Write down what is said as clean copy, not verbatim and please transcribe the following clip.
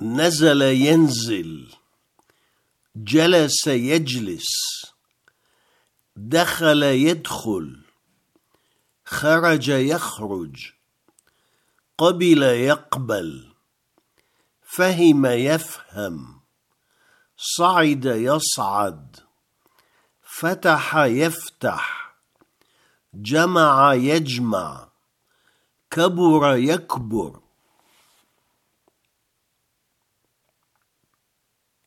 نزل ينزل، جلس يجلس، دخل يدخل، خرج يخرج، قبل يقبل، فهم يفهم، صعد يصعد، فتح يفتح، جمع يجمع، كبر يكبر،